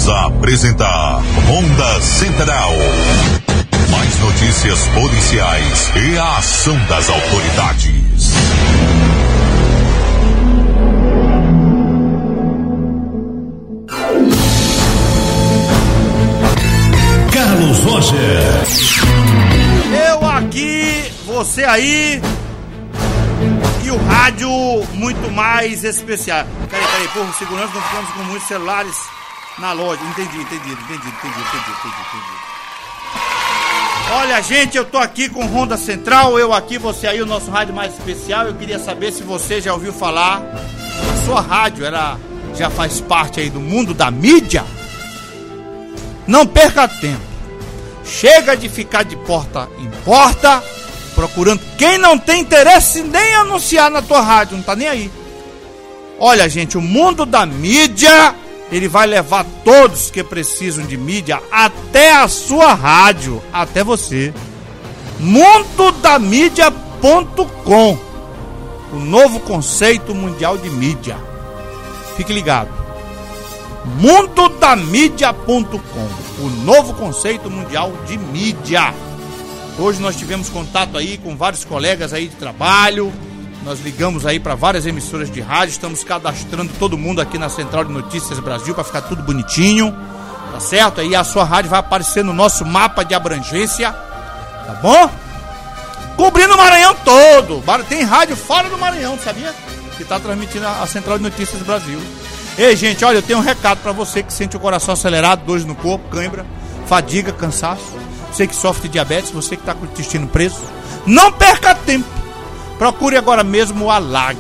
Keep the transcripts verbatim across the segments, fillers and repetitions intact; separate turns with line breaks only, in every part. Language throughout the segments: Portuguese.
Voltamos a apresentar Ronda Central. Mais notícias policiais e a ação das autoridades.
Carlos Roger.
Eu aqui, você aí e o rádio muito mais especial. Peraí, peraí, porra, segurança, nós ficamos com muitos celulares na loja. Entendi, entendi, entendi, entendi, entendi, entendi, entendi. Olha, gente, eu tô aqui com Ronda Central, eu aqui, você aí, o nosso rádio mais especial. Eu queria saber se você já ouviu falar, a sua rádio, ela já faz parte aí do mundo da mídia? Não perca tempo. Chega de ficar de porta em porta, procurando quem não tem interesse nem anunciar na tua rádio, não tá nem aí. Olha, gente, o mundo da mídia, ele vai levar todos que precisam de mídia até a sua rádio, até você. mundo da mídia ponto com, o novo conceito mundial de mídia. Fique ligado. mundo da mídia ponto com, o novo conceito mundial de mídia. Hoje nós tivemos contato aí com vários colegas aí de trabalho. Nós ligamos aí para várias emissoras de rádio. Estamos cadastrando todo mundo aqui na Central de Notícias Brasil para ficar tudo bonitinho, tá certo? Aí a sua rádio vai aparecer no nosso mapa de abrangência, tá bom? Cobrindo o Maranhão todo. Tem rádio fora do Maranhão, sabia? Que tá transmitindo a Central de Notícias Brasil. Ei, gente, olha, eu tenho um recado para você que sente o coração acelerado, dores no corpo, cãibra, fadiga, cansaço. Você que sofre de diabetes, você que está com o intestino preso. Não perca tempo. Procure agora mesmo o Alag.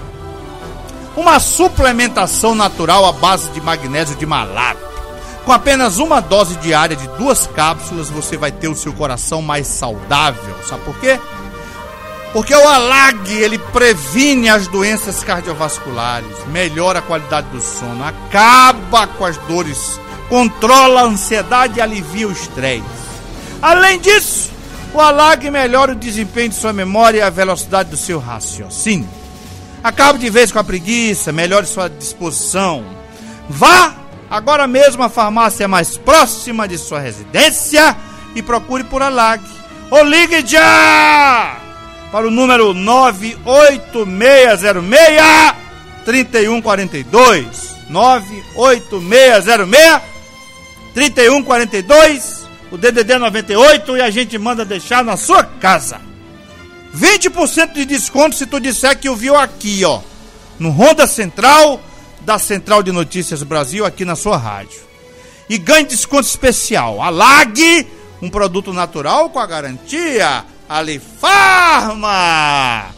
Uma suplementação natural à base de magnésio de malato. Com apenas uma dose diária de duas cápsulas, você vai ter o seu coração mais saudável. Sabe por quê? Porque o Alag, ele previne as doenças cardiovasculares, melhora a qualidade do sono, acaba com as dores, controla a ansiedade e alivia o estresse. Além disso, o Alag melhora o desempenho de sua memória e a velocidade do seu raciocínio. Acabe de vez com a preguiça, melhore sua disposição. Vá agora mesmo à farmácia mais próxima de sua residência e procure por Alag. Ou ligue já para o número nove oito seis zero seis, três um quatro dois. nove oito seis zero seis, três um quatro dois. O D D D noventa e oito, e a gente manda deixar na sua casa. vinte por cento de desconto se tu disser que ouviu aqui, ó, no Ronda Central da Central de Notícias Brasil, aqui na sua rádio. E ganhe desconto especial. Alag, um produto natural com a garantia Alifarma.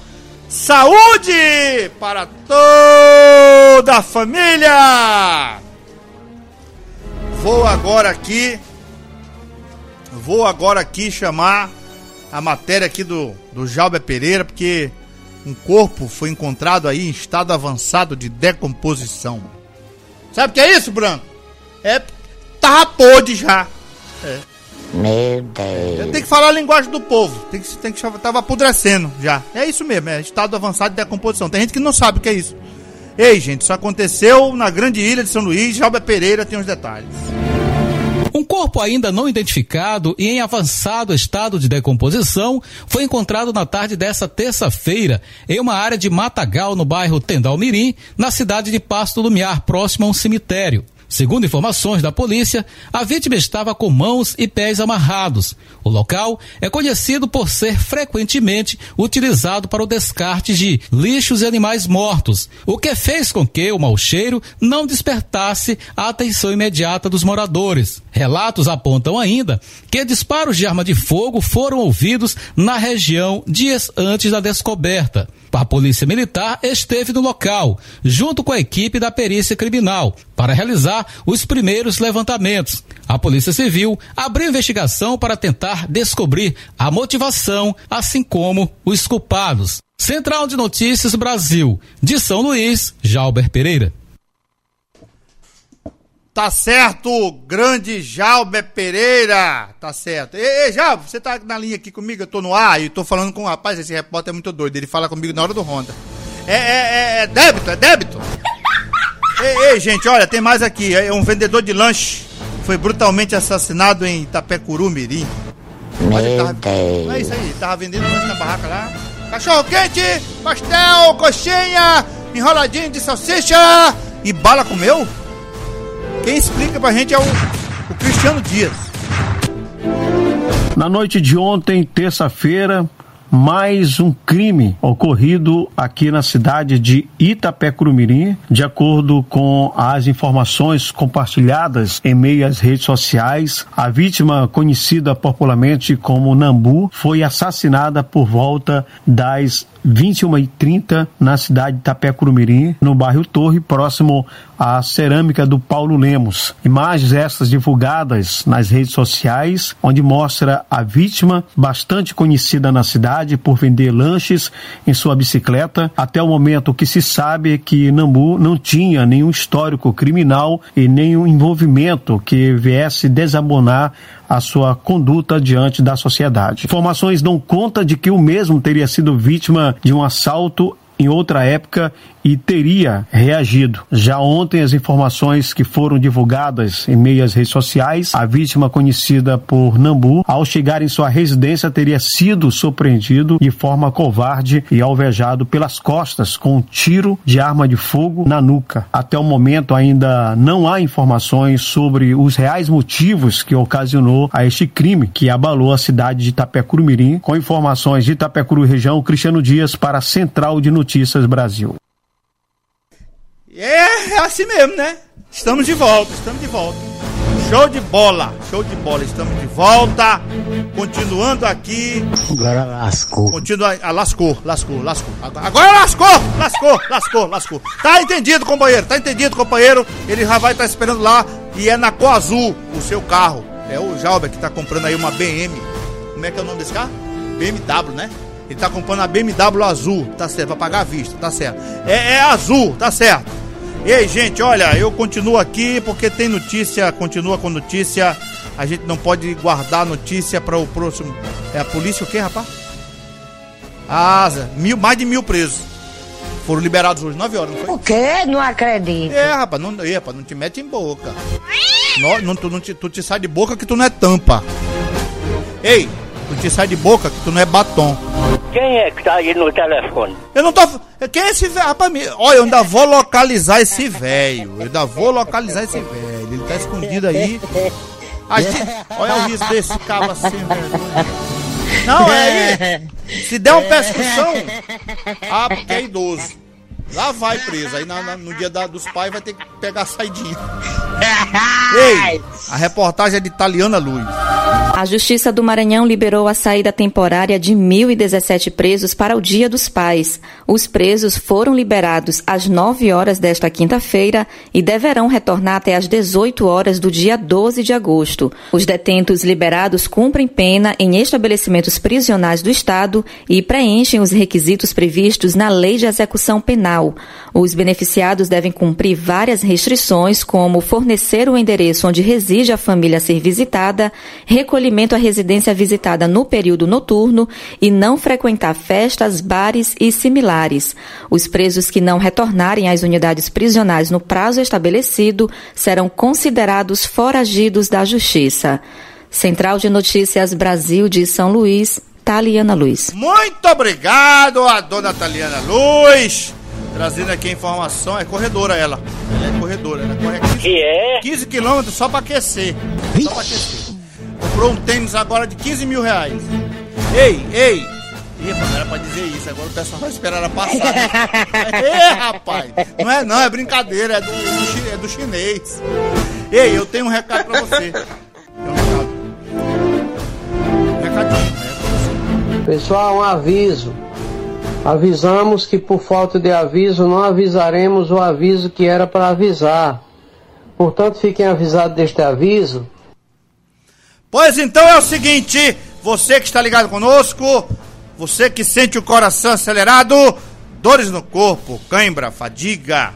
Saúde para toda a família. Vou agora aqui Vou agora aqui chamar a matéria aqui do, do Jalber Pereira, porque um corpo foi encontrado aí em estado avançado de decomposição. Sabe o que é isso, Branco? É, tava podre já. É.
Meu Deus.
Tem que falar a linguagem do povo. Tem que, tem que tava apodrecendo já. É isso mesmo, é estado avançado de decomposição. Tem gente que não sabe o que é isso. Ei, gente, isso aconteceu na grande ilha de São Luís. Jalber Pereira tem os detalhes.
Um corpo ainda não identificado e em avançado estado de decomposição foi encontrado na tarde desta terça-feira em uma área de matagal no bairro Tendal-Mirim, na cidade de Pasto Lumiar, próximo a um cemitério. Segundo informações da polícia, a vítima estava com mãos e pés amarrados. O local é conhecido por ser frequentemente utilizado para o descarte de lixos e animais mortos, o que fez com que o mau cheiro não despertasse a atenção imediata dos moradores. Relatos apontam ainda que disparos de arma de fogo foram ouvidos na região dias antes da descoberta. A polícia militar esteve no local, junto com a equipe da perícia criminal, para realizar os primeiros levantamentos. A Polícia Civil abriu investigação para tentar descobrir a motivação, assim como os culpados. Central de Notícias Brasil, de São Luís, Jalber Pereira.
Tá certo, grande Jalber Pereira, tá certo. Ei, ei, Jalber, você tá na linha aqui comigo, eu tô no ar e tô falando com um rapaz, esse repórter é muito doido, ele fala comigo na hora do Ronda. É, é, é, é débito, é débito? Ei, ei, gente, olha, tem mais aqui. É um vendedor de lanche. Foi brutalmente assassinado em Itapecuru Mirim.
Meu
Tava...
Deus.
É isso aí, tava vendendo lanche na barraca lá. Cachorro quente, pastel, coxinha, enroladinho de salsicha e bala comeu? Quem explica pra gente é o, o Cristiano Dias.
Na noite de ontem, terça-feira, mais um crime ocorrido aqui na cidade de Itapecuru Mirim. De acordo com as informações compartilhadas em meio às redes sociais, a vítima, conhecida popularmente como Nambu, foi assassinada por volta das vinte e uma e trinta na cidade de Itapecuru Mirim, no bairro Torre, próximo à cerâmica do Paulo Lemos. Imagens estas divulgadas nas redes sociais, onde mostra a vítima, bastante conhecida na cidade por vender lanches em sua bicicleta. Até o momento, o que se sabe é que Nambu não tinha nenhum histórico criminal e nenhum envolvimento que viesse desabonar a sua conduta diante da sociedade. Informações dão conta de que o mesmo teria sido vítima de um assalto em outra época e teria reagido. Já ontem, as informações que foram divulgadas em meio às redes sociais, a vítima, conhecida por Nambu, ao chegar em sua residência, teria sido surpreendido de forma covarde e alvejado pelas costas com um tiro de arma de fogo na nuca. Até o momento, ainda não há informações sobre os reais motivos que ocasionou a este crime que abalou a cidade de Itapecuru Mirim. Com informações de Itapecuru região, Cristiano Dias para a Central de Notícias Brasil.
É, é assim mesmo, né? Estamos de volta, estamos de volta. Show de bola, show de bola, estamos de volta. Continuando aqui.
Agora lascou.
Continua, ah, lascou, lascou, lascou. Agora, agora lascou, lascou, lascou, lascou. Tá entendido, companheiro, tá entendido, companheiro. Ele já vai estar esperando lá e é na cor azul o seu carro. É o Jalber que tá comprando aí uma B M. Como é que é o nome desse carro? B M W, né? Ele tá comprando a B M W azul, tá certo, vai pagar à vista, tá certo. É, é azul, tá certo. E aí, gente, olha, eu continuo aqui porque tem notícia, continua com notícia. A gente não pode guardar notícia para o próximo. É a polícia o quê, rapaz? Ah, mil, mais de mil presos. Foram liberados hoje, nove horas, não foi?
O quê? Não acredito.
É, rapaz, não, é, rapaz, não te mete em boca. Não, não, tu, não te, tu te sai de boca que tu não é tampa. Ei, tu te sai de boca que tu não é batom.
Quem é que tá aí no telefone?
Eu não tô... Quem é esse velho? Rapaz, olha, eu ainda vou localizar esse velho. Eu ainda vou localizar esse velho. Ele tá escondido aí. Gente... Olha o risco desse cabo assim, velho. Não, é aí. Se der uma persecução... Ah, porque é idoso. Lá vai preso. Aí na, na, no dia da, dos pais vai ter que pegar a saidinha. Ei, a reportagem é de Taliana Luz.
A Justiça do Maranhão liberou a saída temporária de mil e dezessete presos para o Dia dos Pais. Os presos foram liberados às nove horas desta quinta-feira e deverão retornar até às dezoito horas do dia doze de agosto. Os detentos liberados cumprem pena em estabelecimentos prisionais do Estado e preenchem os requisitos previstos na Lei de Execução Penal. Os beneficiados devem cumprir várias restrições, como fornecer o endereço onde reside a família a ser visitada, recolhimento à residência visitada no período noturno e não frequentar festas, bares e similares. Os presos que não retornarem às unidades prisionais no prazo estabelecido serão considerados foragidos da Justiça. Central de Notícias Brasil de São Luís, Taliana Luz.
Muito obrigado a dona Taliana Luz. Trazendo aqui a informação, é corredora ela. Ela é corredora, ela corre quinze,
que é?
quinze quilômetros só pra aquecer. Só pra aquecer. Comprou um tênis agora de quinze mil reais. Ei, ei! Ih, não era pra dizer isso, agora o pessoal vai esperar ela passar. Ei, rapaz! Não é não, é brincadeira, é do, do, é do chinês. Ei, eu tenho um recado pra você. Tem um recado. Um recadinho, né, pra você.
Pessoal, um aviso. Avisamos que por falta de aviso não avisaremos o aviso que era para avisar. Portanto, fiquem avisados deste aviso.
Pois então é o seguinte, você que está ligado conosco, você que sente o coração acelerado, dores no corpo, cãibra, fadiga.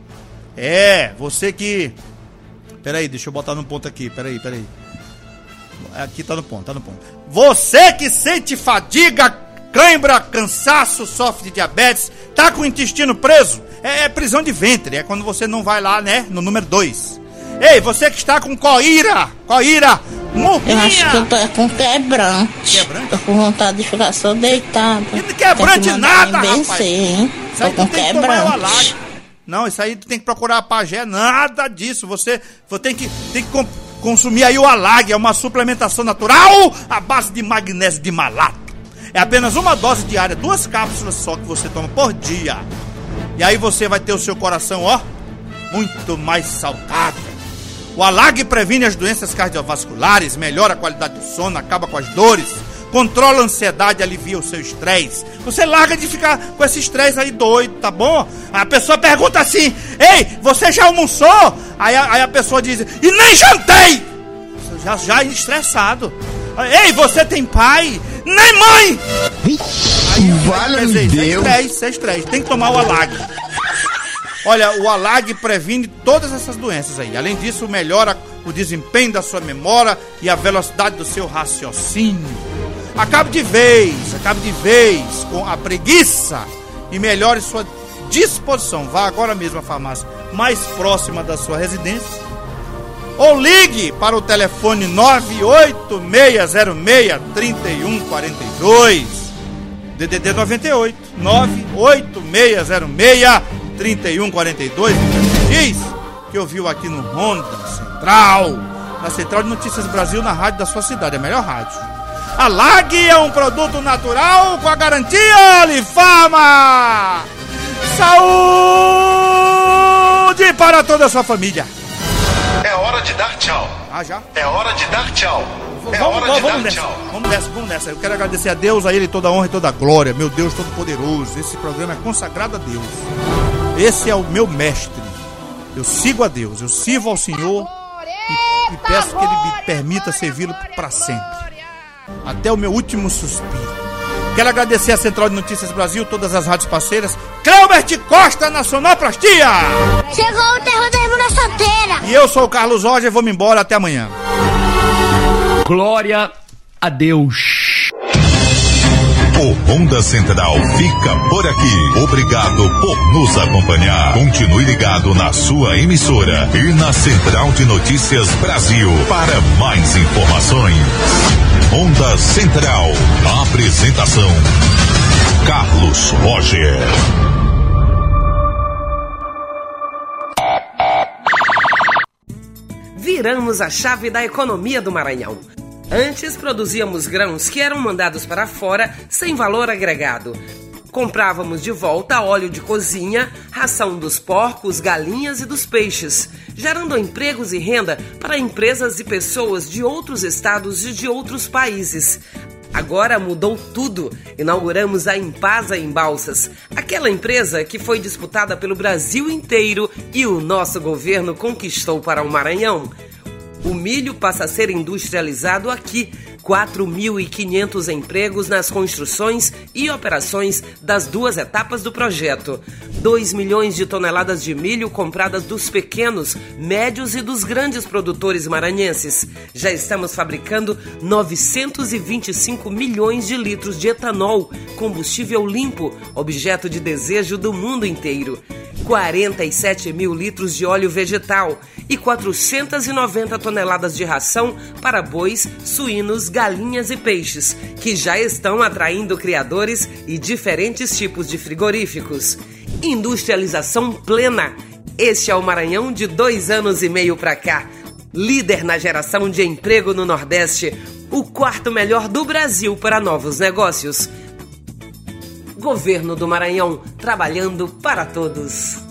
É, você que... Peraí, deixa eu botar no ponto aqui, peraí, peraí. Aqui tá no ponto, tá no ponto. Você que sente fadiga, cãibra, cansaço, sofre de diabetes, tá com o intestino preso, é, é prisão de ventre, é quando você não vai lá, né, no número dois. Ei, você que está com coíra, coíra, morrinha.
Eu acho que eu tô com quebrante.
Quebrante?
Tô com vontade de ficar só deitado.
E quebrante nada, rapaz.
Hein?
Isso aí
tô com
tu tem que tomar o
quebrante.
Alag. Não, isso aí tu tem que procurar a pajé, nada disso. Você, você tem que, tem que com, consumir aí o Alag, é uma suplementação natural à base de magnésio de malato. É apenas uma dose diária, duas cápsulas só que você toma por dia. E aí você vai ter o seu coração, ó, muito mais saudável. O Alag previne as doenças cardiovasculares, melhora a qualidade do sono, acaba com as dores, controla a ansiedade, alivia o seu estresse. Você larga de ficar com esse estresse aí doido, tá bom? A pessoa pergunta assim, ei, você já almoçou? Aí a, aí a pessoa diz, e nem jantei! Já, já estressado. Ei, você tem pai? Nem mãe! Aí,
Vale-me
aí,
Deus!
Isso é estresse, tem que tomar o Alag. Olha, o Alag previne todas essas doenças aí. Além disso, melhora o desempenho da sua memória e a velocidade do seu raciocínio. Acabe de vez, acabe de vez com a preguiça e melhore sua disposição. Vá agora mesmo à farmácia mais próxima da sua residência ou ligue para o telefone nove oito seis zero seis, três um quatro dois. D D D noventa e oito, nove oito seis zero seis, três um quatro dois. Diz que ouviu aqui no Ronda Central, na Central de Notícias Brasil, na rádio da sua cidade, a melhor rádio. Alag é um produto natural com a garantia Alifarma. Saúde para toda a sua família.
É hora de dar tchau.
Ah, já?
É hora de dar tchau. É
vamos,
hora
vamos,
de
vamos
dar
nessa,
tchau.
vamos nessa, vamos nessa. Eu quero agradecer a Deus, a Ele toda a honra e toda a glória. Meu Deus Todo-Poderoso, esse programa é consagrado a Deus. Esse é o meu mestre. Eu sigo a Deus, eu sirvo ao Senhor e, e peço que Ele me permita servi-lo para sempre. Até o meu último suspiro. Quero agradecer a Central de Notícias Brasil, todas as rádios parceiras. Cleubert Costa na Sonoplastia.
Chegou o terror da irmã solteira.
E eu sou o Carlos Roger, vou me embora, até amanhã.
Glória a Deus.
O Ronda Central fica por aqui. Obrigado por nos acompanhar. Continue ligado na sua emissora e na Central de Notícias Brasil para mais informações. Ronda Central. Apresentação: Carlos Roger.
Viramos a chave da economia do Maranhão. Antes produzíamos grãos que eram mandados para fora sem valor agregado. Comprávamos de volta óleo de cozinha, ração dos porcos, galinhas e dos peixes, gerando empregos e renda para empresas e pessoas de outros estados e de outros países. Agora mudou tudo. Inauguramos a Impasa em Balsas, aquela empresa que foi disputada pelo Brasil inteiro e o nosso governo conquistou para o Maranhão. O milho passa a ser industrializado aqui. quatro mil e quinhentos empregos nas construções e operações das duas etapas do projeto. dois milhões de toneladas de milho compradas dos pequenos, médios e dos grandes produtores maranhenses. Já estamos fabricando novecentos e vinte e cinco milhões de litros de etanol, combustível limpo, objeto de desejo do mundo inteiro. quarenta e sete mil litros de óleo vegetal e quatrocentas e noventa toneladas de ração para bois, suínos, galinhas e peixes, que já estão atraindo criadores e diferentes tipos de frigoríficos. Industrialização plena. Este é o Maranhão de dois anos e meio para cá. Líder na geração de emprego no Nordeste, o quarto melhor do Brasil para novos negócios. Governo do Maranhão, trabalhando para todos.